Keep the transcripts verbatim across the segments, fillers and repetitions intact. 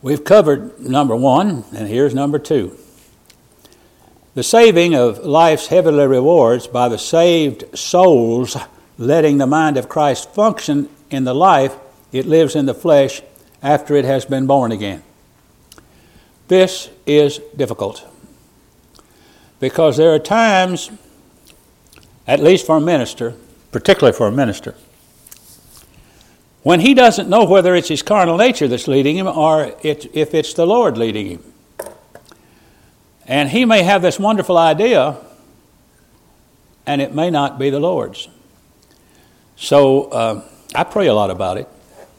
We've covered number one, and here's number two. The saving of life's heavenly rewards by the saved souls letting the mind of Christ function in the life it lives in the flesh after it has been born again. This is difficult because there are times, at least for a minister, particularly for a minister, when he doesn't know whether it's his carnal nature that's leading him or it, if it's the Lord leading him. And he may have this wonderful idea, and it may not be the Lord's. So uh, I pray a lot about it.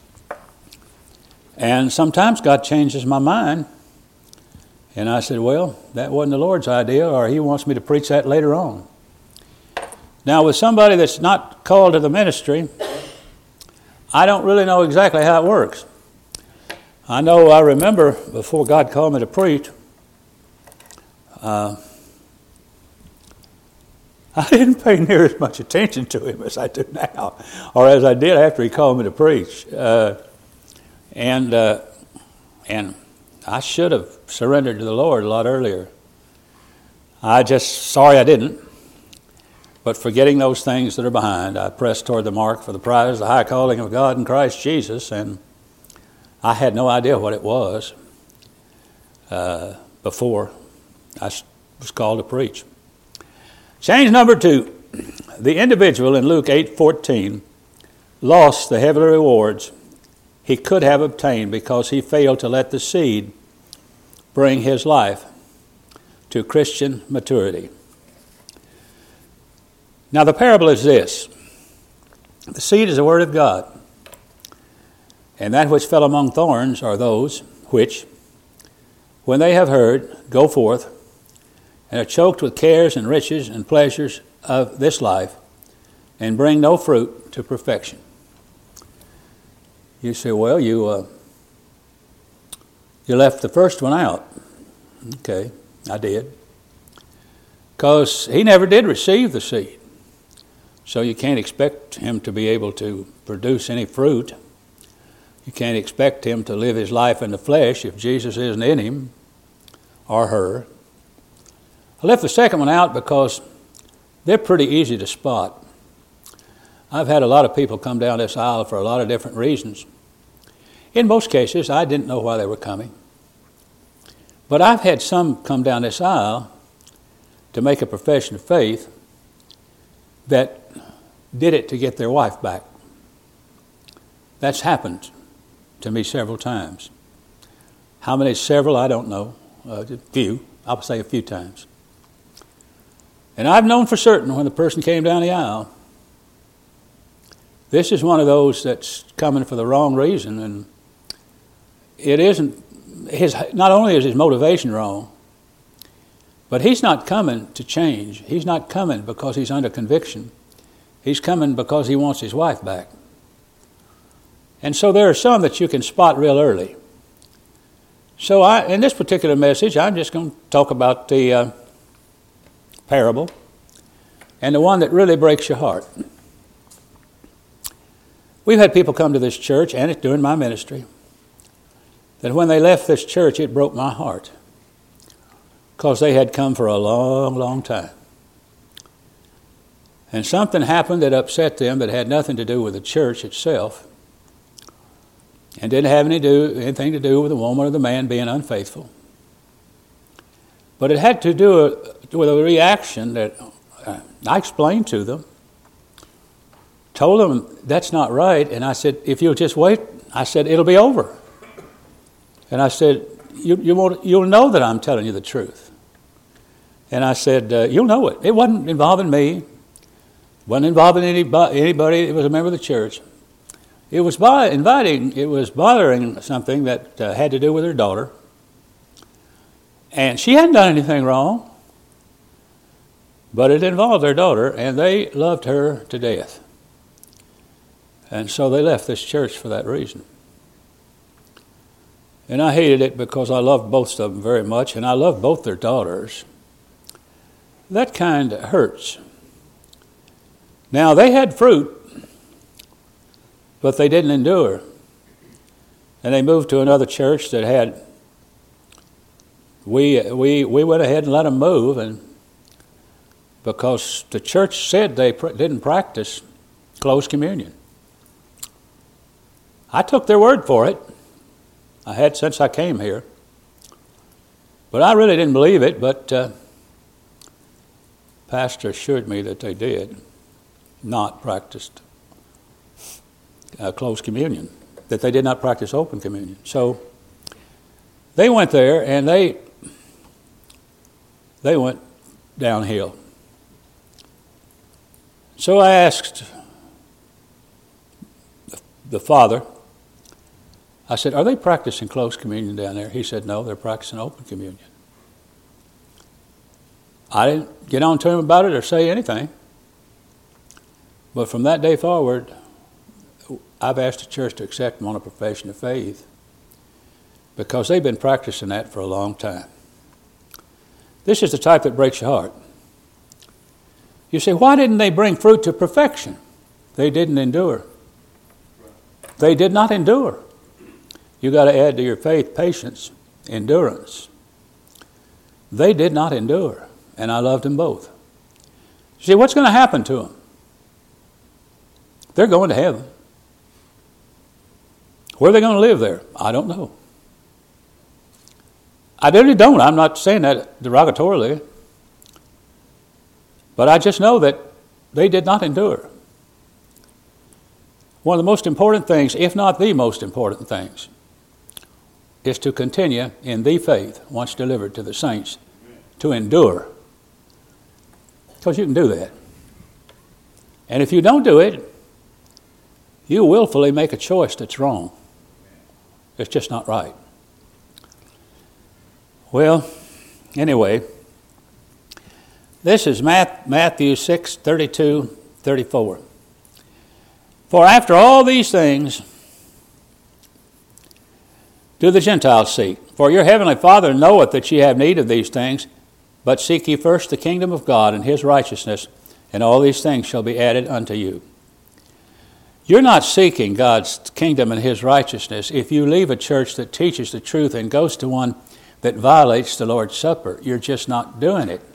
And sometimes God changes my mind. And I said, well, that wasn't the Lord's idea, or he wants me to preach that later on. Now, with somebody that's not called to the ministry, I don't really know exactly how it works. I know I remember before God called me to preach, uh, I didn't pay near as much attention to him as I do now, or as I did after he called me to preach. Uh, and uh, and I should have surrendered to the Lord a lot earlier. I just, sorry I didn't. But forgetting those things that are behind, I pressed toward the mark for the prize, the high calling of God in Christ Jesus, and I had no idea what it was uh, before I was called to preach. Change number two. The individual in Luke eight fourteen lost the heavenly rewards he could have obtained because he failed to let the seed bring his life to Christian maturity. Now the parable is this. The seed is the word of God, and that which fell among thorns are those which, when they have heard, go forth, and are choked with cares and riches and pleasures of this life, and bring no fruit to perfection. You say, well, you uh, you left the first one out. Okay, I did. Because he never did receive the seed. So you can't expect him to be able to produce any fruit. You can't expect him to live his life in the flesh if Jesus isn't in him or her. I left the second one out because they're pretty easy to spot. I've had a lot of people come down this aisle for a lot of different reasons. In most cases, I didn't know why they were coming. But I've had some come down this aisle to make a profession of faith that did it to get their wife back. That's happened to me several times. How many several, I don't know. Uh, a few. I'll say a few times. And I've known for certain when the person came down the aisle, this is one of those that's coming for the wrong reason, and it isn't his. Not only is his motivation wrong, but he's not coming to change. He's not coming because he's under conviction. He's coming because he wants his wife back. And so there are some that you can spot real early. So I, in this particular message, I'm just going to talk about the uh, parable and the one that really breaks your heart. We've had people come to this church, and it's during my ministry, that when they left this church, it broke my heart because they had come for a long, long time. And something happened that upset them that had nothing to do with the church itself and didn't have any do, anything to do with the woman or the man being unfaithful. But it had to do with a reaction that I explained to them, told them that's not right, and I said, if you'll just wait, I said, it'll be over. And I said, you, you won't, you'll know that I'm telling you the truth. And I said, uh, you'll know it. It wasn't involving me. It wasn't involving anybody, anybody. It was a member of the church. It was by inviting, it was bothering something that uh, had to do with her daughter. And she hadn't done anything wrong. But it involved their daughter, and they loved her to death. And so they left this church for that reason. And I hated it because I loved both of them very much, and I loved both their daughters. That kind of hurts. Now, they had fruit, but they didn't endure. and they moved to another church that had, we, we, we went ahead and let them move, and because the church said they pr- didn't practice close communion. I took their word for it. I had since I came here. But I really didn't believe it, but uh, pastor assured me that they did not practice uh, close communion, that they did not practice open communion. So they went there, and they they went downhill. So I asked the father, I said, are they practicing close communion down there? He said, no, they're practicing open communion. I didn't get on to him about it or say anything. But from that day forward, I've asked the church to accept them on a profession of faith because they've been practicing that for a long time. This is the type that breaks your heart. You say, why didn't they bring fruit to perfection? They didn't endure. They did not endure. You got to add to your faith patience, endurance. They did not endure, and I loved them both. See, what's going to happen to them? They're going to heaven. Where are they going to live there? I don't know. I really don't. I'm not saying that derogatorily. But I just know that they did not endure. One of the most important things, if not the most important things, is to continue in the faith once delivered to the saints, to endure. Because you can do that. And if you don't do it, you willfully make a choice that's wrong. It's just not right. Well, anyway, this is Matthew six, thirty-two, thirty-four. For after all these things do the Gentiles seek. For your heavenly Father knoweth that ye have need of these things, but seek ye first the kingdom of God and his righteousness, and all these things shall be added unto you. You're not seeking God's kingdom and his righteousness if you leave a church that teaches the truth and goes to one that violates the Lord's Supper. You're just not doing it.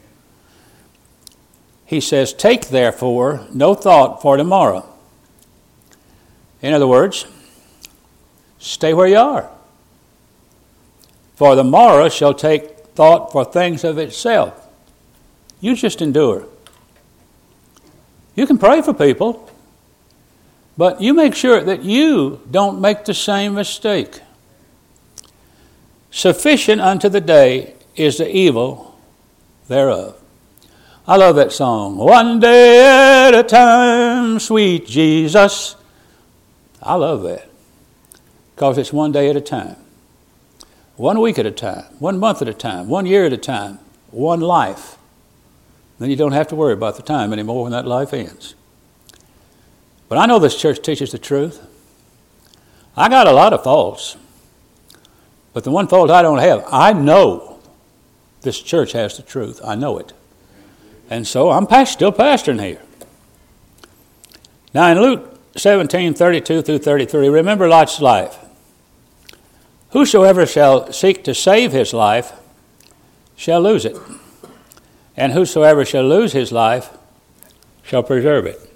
He says, take therefore no thought for tomorrow. In other words, stay where you are. For the morrow shall take thought for things of itself. You just endure. You can pray for people, but you make sure that you don't make the same mistake. Sufficient unto the day is the evil thereof. I love that song. One day at a time, sweet Jesus. I love that. Because it's one day at a time. One week at a time. One month at a time. One year at a time. One life. Then you don't have to worry about the time anymore when that life ends. But I know this church teaches the truth. I got a lot of faults. But the one fault I don't have, I know this church has the truth. I know it. And so I'm past, still pastoring here. Now in Luke seventeen, thirty-two through thirty-three, remember Lot's life. Whosoever shall seek to save his life shall lose it. And whosoever shall lose his life shall preserve it.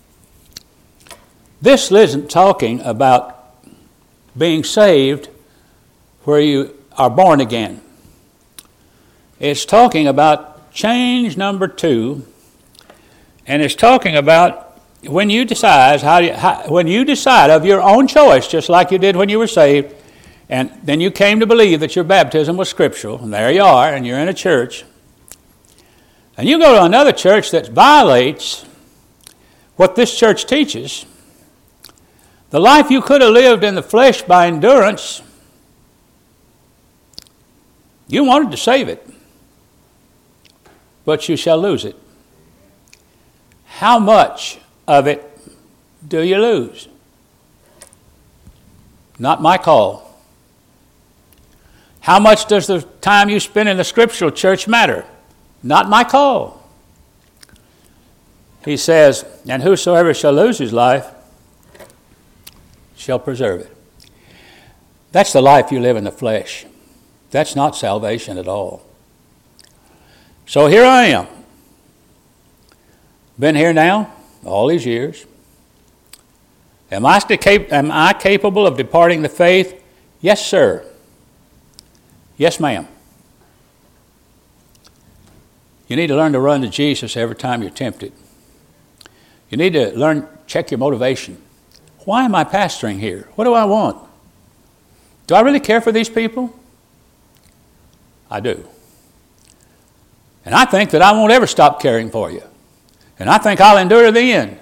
This isn't talking about being saved where you are born again. It's talking about change number two, and it's talking about when you decide how, you, how when you decide of your own choice, just like you did when you were saved, and then you came to believe that your baptism was scriptural, and there you are, and you're in a church, and you go to another church that violates what this church teaches. The life you could have lived in the flesh by endurance, you wanted to save it, but you shall lose it. How much of it do you lose? Not my call. How much does the time you spend in the scriptural church matter? Not my call. He says, and whosoever shall lose his life shall preserve it. That's the life you live in the flesh. That's not salvation at all. So here I am. Been here now all these years. Am I, still cap- am I capable of departing the faith? Yes, sir. Yes, ma'am. You need to learn to run to Jesus every time you're tempted. You need to learn, check your motivation. Why am I pastoring here? What do I want? Do I really care for these people? I do. And I think that I won't ever stop caring for you. And I think I'll endure to the end.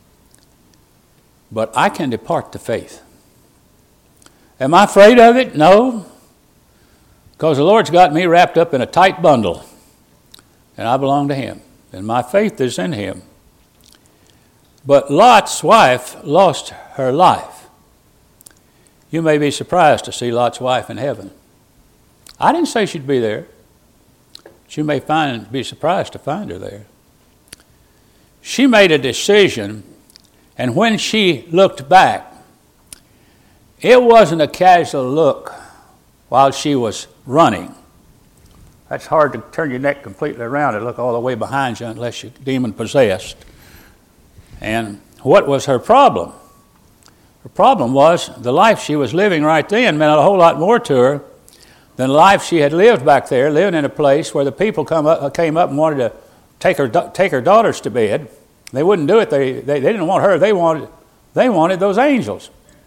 But I can depart the faith. Am I afraid of it? No. Because the Lord's got me wrapped up in a tight bundle. And I belong to Him. And my faith is in Him. But Lot's wife lost her life. You may be surprised to see Lot's wife in heaven. I didn't say she'd be there. But you may find, be surprised to find her there. She made a decision, and when she looked back, it wasn't a casual look while she was running. That's hard to turn your neck completely around and look all the way behind you unless you're demon-possessed. And what was her problem? Her problem was the life she was living right then meant a whole lot more to her than the life she had lived back there, living in a place where the people come up, came up and wanted to take her take her daughters to bed. They wouldn't do it. They, they, they didn't want her. They wanted, they wanted those angels.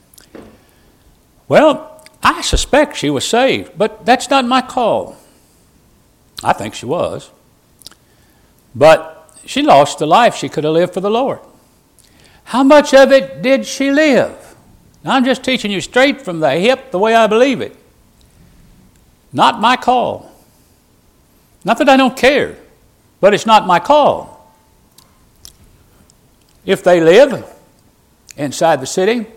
Well, I suspect she was saved, but that's not my call. I think she was. But she lost the life she could have lived for the Lord. How much of it did she live? Now, I'm just teaching you straight from the hip the way I believe it. Not my call. Not that I don't care, but it's not my call. If they live inside the city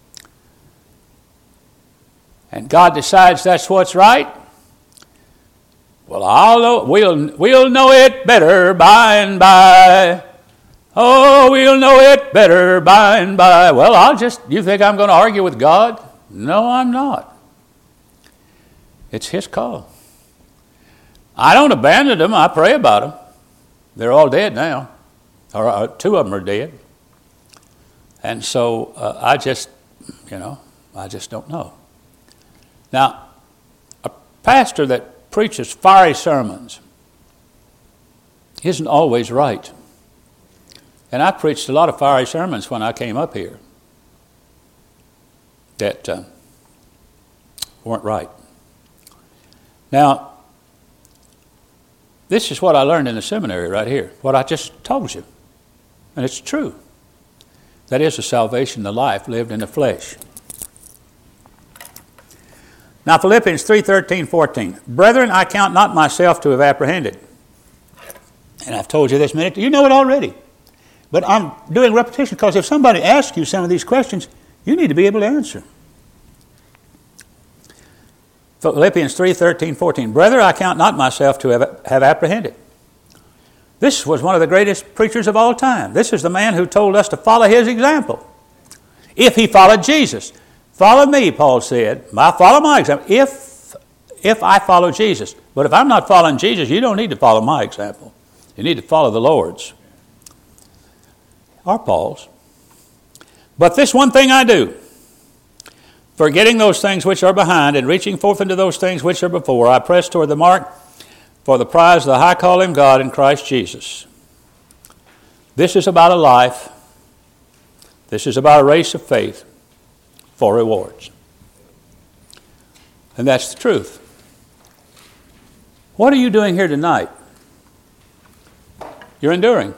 and God decides that's what's right, well, I'll know, we'll, we'll know it better by and by. Oh, we'll know it better by and by. Well, I'll just, you think I'm going to argue with God? No, I'm not. It's His call. I don't abandon them. I pray about them. They're all dead now. Or uh, two of them are dead. And so uh, I just, you know, I just don't know. Now, a pastor that preaches fiery sermons isn't always right. And I preached a lot of fiery sermons when I came up here that uh, weren't right. Now, this is what I learned in the seminary right here, what I just told you. And it's true. That is the salvation, the life lived in the flesh. Now, Philippians three, thirteen, fourteen. Brethren, I count not myself to have apprehended. And I've told you this a minute. You know it already. But I'm doing repetition because if somebody asks you some of these questions, you need to be able to answer. Philippians three, thirteen, fourteen. Brethren, I count not myself to have, have apprehended. This was one of the greatest preachers of all time. This is the man who told us to follow his example. If he followed Jesus. Follow me, Paul said. I follow my example. If, if I follow Jesus. But if I'm not following Jesus, you don't need to follow my example. You need to follow the Lord's. Or Paul's. But this one thing I do, forgetting those things which are behind and reaching forth into those things which are before, I press toward the mark for the prize of the high calling of God in Christ Jesus. This is about a life. This is about a race of faith for rewards. And that's the truth. What are you doing here tonight? You're enduring.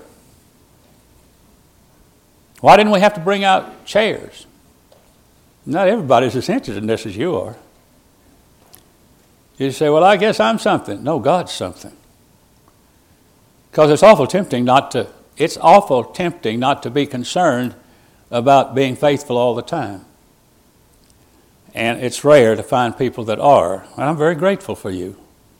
Why didn't we have to bring out chairs? Not everybody's as interested in this as you are. You say, well, I guess I'm something. No, God's something. Because it's awful tempting not to, it's awful tempting not to be concerned about being faithful all the time. And it's rare to find people that are. And I'm very grateful for you.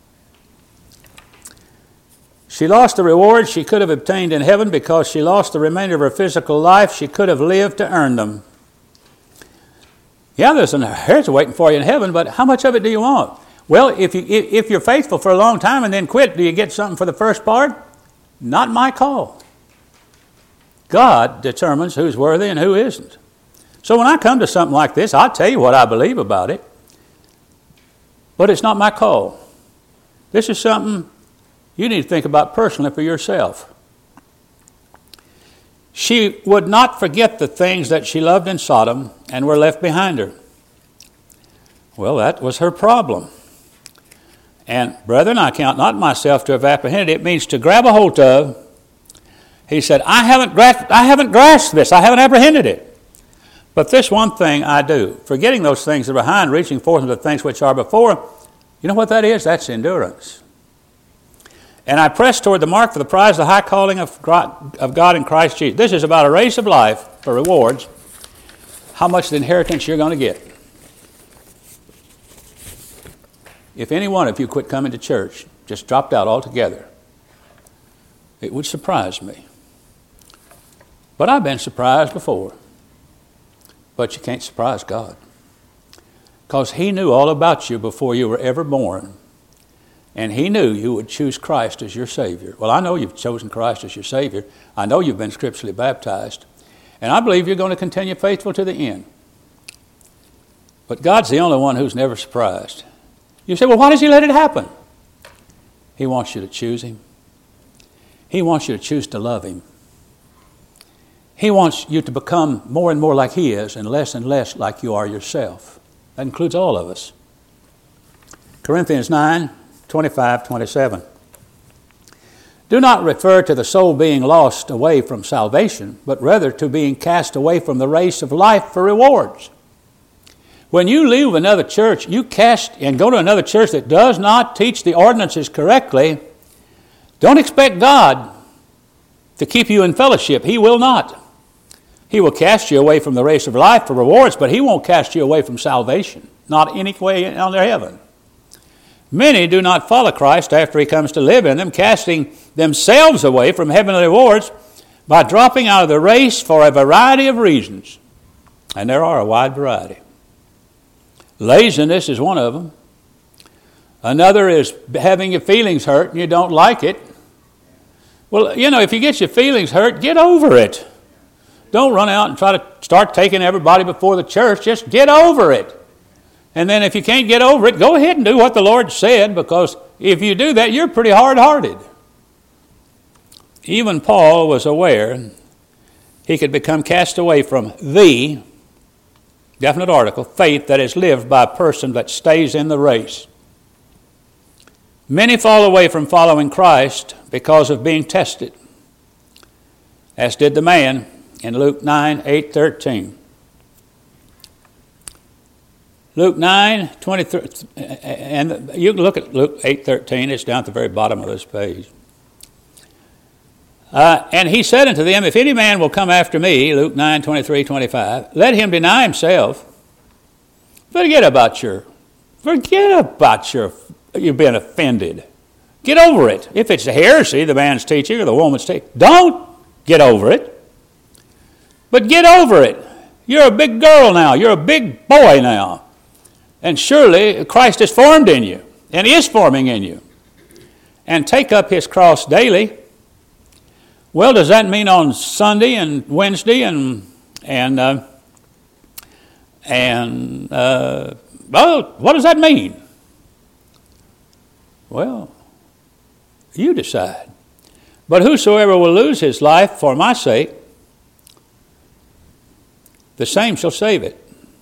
She lost the reward she could have obtained in heaven because she lost the remainder of her physical life she could have lived to earn them. Yeah, there's an inheritance waiting for you in heaven, but how much of it do you want? Well, if, you, if you're faithful for a long time and then quit, do you get something for the first part? Not my call. God determines who's worthy and who isn't. So when I come to something like this, I'll tell you what I believe about it, but it's not my call. This is something you need to think about personally for yourself. She would not forget the things that she loved in Sodom and were left behind her. Well, that was her problem. And brethren, I count not myself to have apprehended. It means to grab a hold of. He said, I haven't grasped, I haven't grasped this. I haven't apprehended it. But this one thing I do, forgetting those things that are behind, reaching forth to the things which are before. You know what that is? That's endurance. And I press toward the mark for the prize of the high calling of God in Christ Jesus. This is about a race of life for rewards. How much of the inheritance you're going to get. If any one of you quit coming to church, just dropped out altogether, it would surprise me. But I've been surprised before. But you can't surprise God. Because He knew all about you before you were ever born. And He knew you would choose Christ as your Savior. Well, I know you've chosen Christ as your Savior. I know you've been scripturally baptized. And I believe you're going to continue faithful to the end. But God's the only one who's never surprised. You say, well, why does He let it happen? He wants you to choose Him. He wants you to choose to love Him. He wants you to become more and more like He is and less and less like you are yourself. That includes all of us. Corinthians nine, twenty-five, twenty-seven. Do not refer to the soul being lost away from salvation, but rather to being cast away from the race of life for rewards. When you leave another church, you cast and go to another church that does not teach the ordinances correctly, don't expect God to keep you in fellowship. He will not. He will cast you away from the race of life for rewards, but He won't cast you away from salvation. Not any way under heaven. Many do not follow Christ after He comes to live in them, casting themselves away from heavenly rewards by dropping out of the race for a variety of reasons. And there are a wide variety. Laziness is one of them. Another is having your feelings hurt and you don't like it. Well, you know, if you get your feelings hurt, get over it. Don't run out and try to start taking everybody before the church. Just get over it. And then if you can't get over it, go ahead and do what the Lord said, because if you do that, you're pretty hard-hearted. Even Paul was aware he could become cast away from the, definite article, faith that is lived by a person that stays in the race. Many fall away from following Christ because of being tested, as did the man in Luke nine, eight, thirteen. Luke nine, twenty-three, and you can look at Luke eight, thirteen. It's down at the very bottom of this page. Uh, and he said unto them, if any man will come after me, Luke nine, twenty-three, twenty-five, let him deny himself. Forget about your, forget about your, you've been offended. Get over it. If it's a heresy, the man's teaching or the woman's teaching, don't get over it. But get over it. You're a big girl now. You're a big boy now. And surely Christ is formed in you and is forming in you. And take up His cross daily. Well, does that mean on Sunday and Wednesday and and uh, and uh, well, what does that mean? Well, you decide. But whosoever will lose his life for my sake, the same shall save it.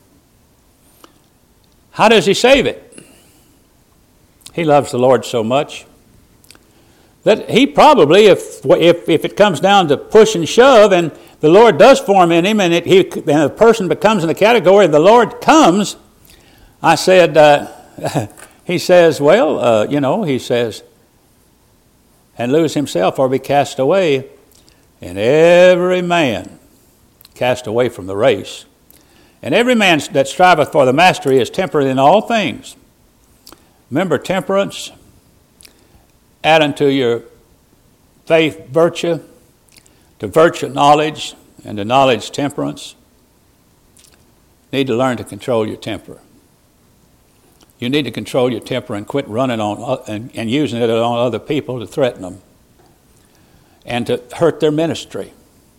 How does He save it? He loves the Lord so much that He probably, if if if it comes down to push and shove, and the Lord does form in him, and it, he and a person becomes in the category the Lord comes, I said, uh, He says, well, uh, you know, He says, and lose himself or be cast away, and every man cast away from the race. And every man that striveth for the mastery is temperate in all things. Remember, temperance, add unto your faith virtue, to virtue knowledge, and to knowledge temperance. need to learn to control your temper. You need to control your temper and quit running on and, and using it on other people to threaten them and to hurt their ministry.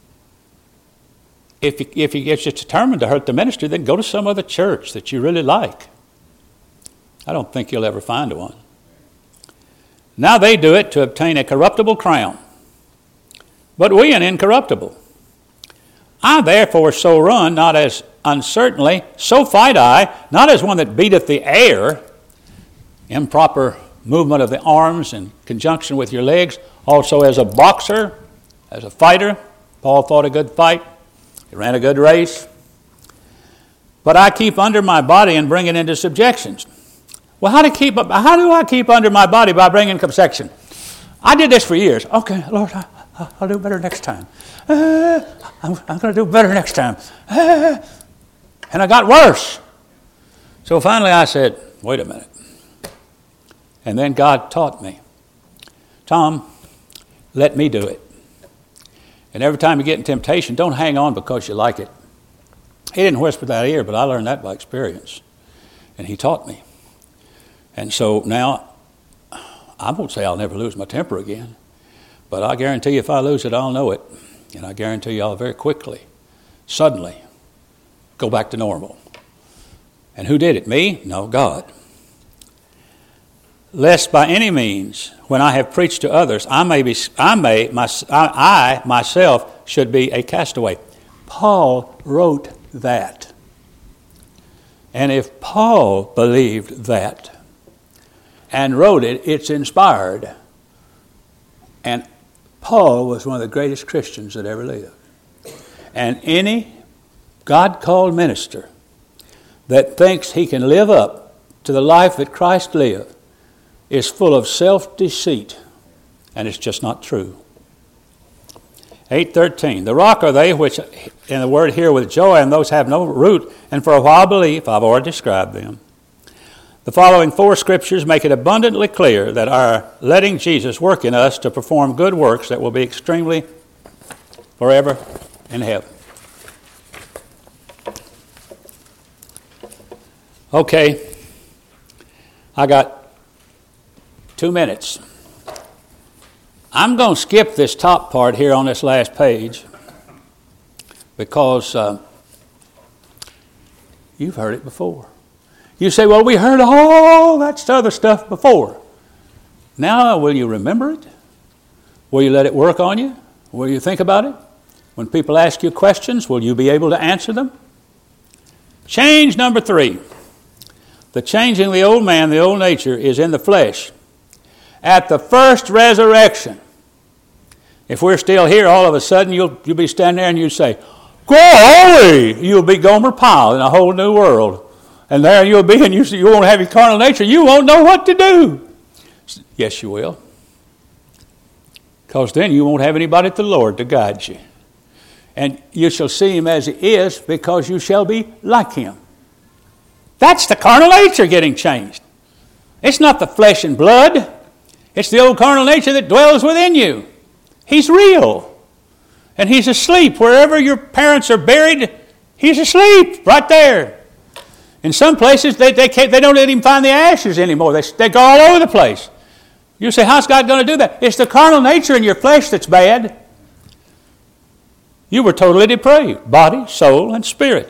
If you, if you get you determined to hurt the ministry, then go to some other church that you really like. I don't think you'll ever find one. Now they do it to obtain a corruptible crown, but we an incorruptible. I therefore so run, not as uncertainly, so fight I, not as one that beateth the air, improper movement of the arms in conjunction with your legs, also as a boxer, as a fighter. Paul fought a good fight. He ran a good race. But I keep under my body and bring it into subjection. Well, how do, keep, how do I keep under my body? By bringing subjection. I did this for years. Okay, Lord, I, I'll do better next time. Uh, I'm, I'm going to do better next time. Uh, and I got worse. So finally I said, wait a minute. And then God taught me. Tom, let me do it. And every time you get in temptation, don't hang on because you like it. He didn't whisper that ear, but I learned that by experience. And he taught me. And so now, I won't say I'll never lose my temper again, but I guarantee you if I lose it, I'll know it. And I guarantee you I'll very quickly, suddenly, go back to normal. And who did it? Me? No, God. Lest by any means, when I have preached to others, I may be, I may, my, I, I myself should be a castaway. Paul wrote that. And if Paul believed that and wrote it, it's inspired. And Paul was one of the greatest Christians that ever lived. And any God-called minister that thinks he can live up to the life that Christ lived is full of self-deceit, and it's just not true. eight thirteen, the rock are they which, in the word here with joy, and those have no root, and for a while believe. I've already described them. The following four scriptures make it abundantly clear that our letting Jesus work in us to perform good works that will be extremely forever in heaven. Okay, I got two minutes. I'm going to skip this top part here on this last page because uh, you've heard it before. You say, well, we heard all that other stuff before. Now, will you remember it? Will you let it work on you? Will you think about it? When people ask you questions, will you be able to answer them? Change number three. The changing of the old man, the old nature, is in the flesh. At the first resurrection, if we're still here, all of a sudden you'll you'll be standing there and you say, "Glory!" You'll be Gomer Pyle in a whole new world, and there you'll be, and you you won't have your carnal nature. You won't know what to do. Yes, you will, because then you won't have anybody but the Lord to guide you, and you shall see Him as He is, because you shall be like Him. That's the carnal nature getting changed. It's not the flesh and blood. It's the old carnal nature that dwells within you. He's real. And He's asleep. Wherever your parents are buried, He's asleep right there. In some places, they they, can't, they don't even find the ashes anymore. They, they go all over the place. You say, how's God going to do that? It's the carnal nature in your flesh that's bad. You were totally depraved, body, soul, and spirit.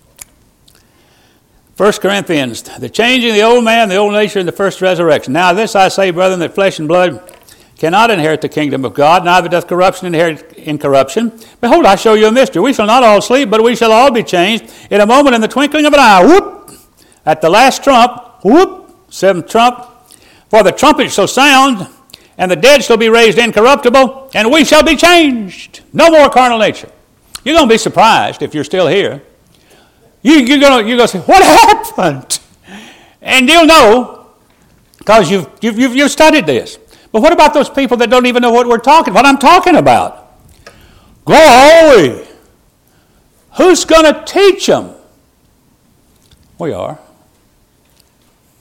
First Corinthians, the changing of the old man, the old nature, in the first resurrection. Now this I say, brethren, that flesh and blood cannot inherit the kingdom of God, neither doth corruption inherit incorruption. Behold, I show you a mystery. We shall not all sleep, but we shall all be changed in a moment, in the twinkling of an eye. Whoop! At the last trump, whoop! Seventh trump. For the trumpet shall sound, and the dead shall be raised incorruptible, and we shall be changed. No more carnal nature. You're going to be surprised if you're still here. You, you're going you're to say, what happened? And you'll know, because you've, you've, you've, you've studied this. But what about those people that don't even know what we're talking, what I'm talking about? Glory! Who's going to teach them? We are.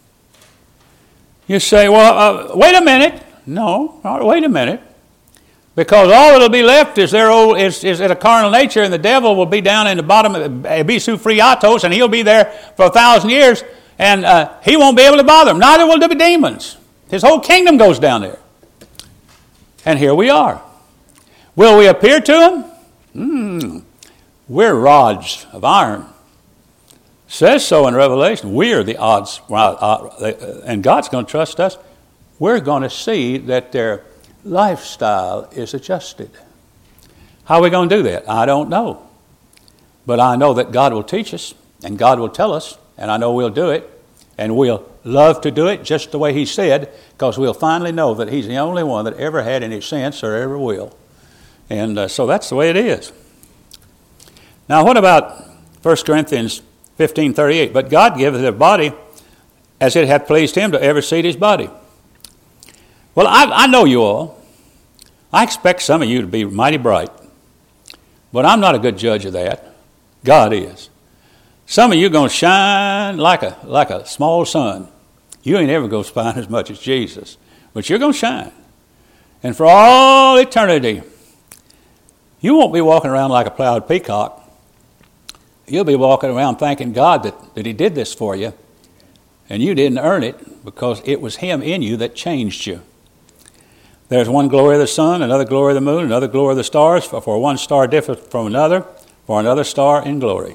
You say, well, uh, wait a minute. No, wait a minute. Because all that'll be left is their old is, is a carnal nature, and the devil will be down in the bottom of Abisu Friatos, and he'll be there for a thousand years, and uh, he won't be able to bother them. Neither will the demons. His whole kingdom goes down there. And here we are. Will we appear to him? Mm. We're rods of iron. It says so in Revelation. We're the odds, and God's going to trust us. We're going to see that their lifestyle is adjusted. How are we going to do that? I don't know. But I know that God will teach us, and God will tell us, and I know we'll do it, and we'll love to do it just the way he said, because we'll finally know that he's the only one that ever had any sense or ever will. And uh, so that's the way it is. Now what about First Corinthians fifteen thirty-eight? But God giveth a body as it hath pleased him to ever seat his body. Well, I, I know you all. I expect some of you to be mighty bright. But I'm not a good judge of that. God is. Some of you are going to shine like a, like a small sun. You ain't ever going to shine as much as Jesus. But you're going to shine. And for all eternity, you won't be walking around like a proud peacock. You'll be walking around thanking God that, that he did this for you. And you didn't earn it, because it was him in you that changed you. There's one glory of the sun, another glory of the moon, another glory of the stars, for, for one star differeth from another, for another star in glory.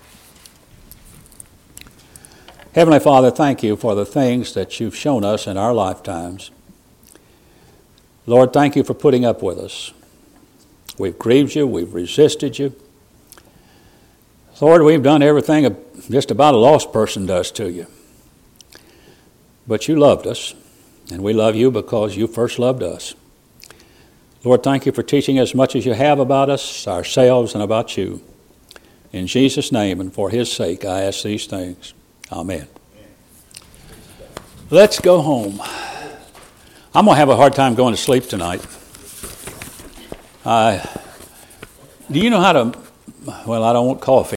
Heavenly Father, thank you for the things that you've shown us in our lifetimes. Lord, thank you for putting up with us. We've grieved you, we've resisted you. Lord, we've done everything just about a lost person does to you. But you loved us. And we love you because you first loved us. Lord, thank you for teaching as much as you have about us, ourselves, and about you. In Jesus' name and for his sake, I ask these things. Amen. Let's go home. I'm going to have a hard time going to sleep tonight. Uh, do you know how to, well, I don't want coffee.